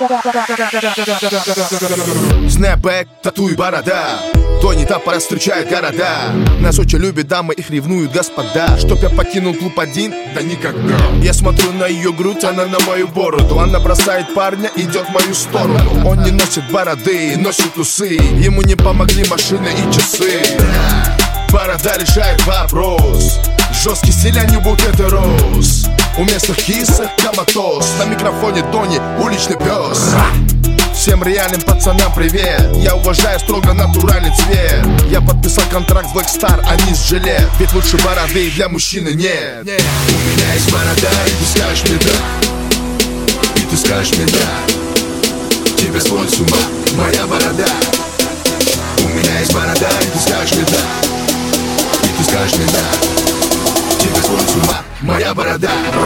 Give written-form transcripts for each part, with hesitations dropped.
Снэпбэк, тату и борода. Тони Таппора встречает города. Нас очень любят дамы, их ревнуют господа. Чтоб я покинул клуб один? Да никогда. Я смотрю на ее грудь, она на мою бороду. Она бросает парня, идет в мою сторону. Он не носит бороды, носит усы. Ему не помогли машины и часы. Борода решает вопрос. Жесткий стиль, а не букеты роз. У местных кисок коматоз. На микрофоне Тони, уличный пес. Всем реальным пацанам привет. Я уважаю строго натуральный цвет. Я подписал контракт с Black Star, а не с Жилет. Ведь лучше бороды для мужчины нет. У меня есть борода, и ты скажешь мне да. И ты скажешь мне да. Тебя сводит с ума моя борода. У меня есть борода, и ты скажешь мне да. И ты скажешь мне да. Тебя сводит с ума моя борода.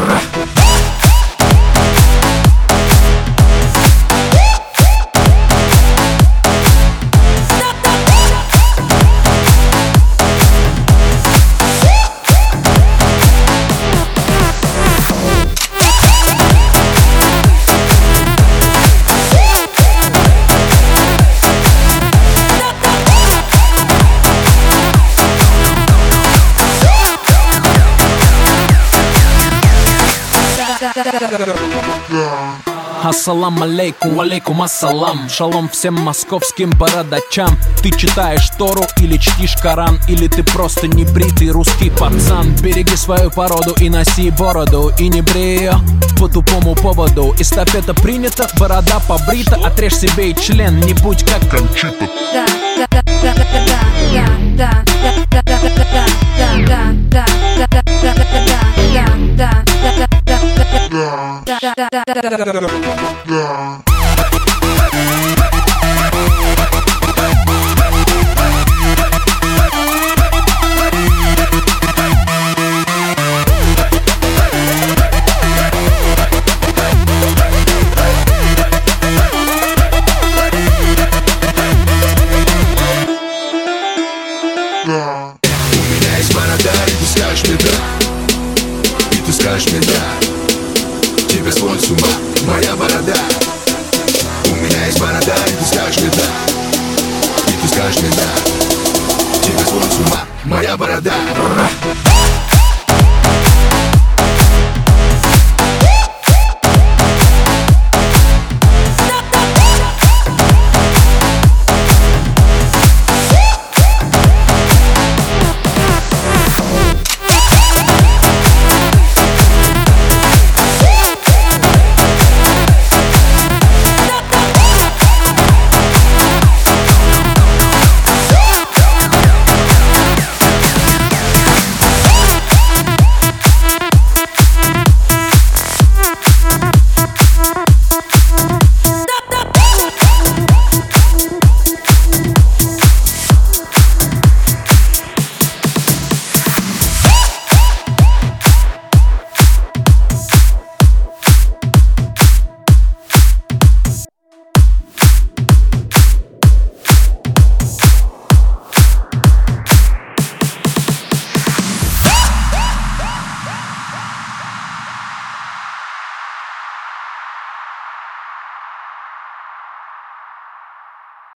Ассалам алейкум, алейкум ассалам. Шалом всем московским бородачам. Ты читаешь Тору или чтишь Коран, или ты просто небритый русский пацан. Береги свою породу и носи бороду, и не брей ее по тупому поводу. Эстафета принята, борода побрита. Отрежь себе и член, не будь как Кончита. Да.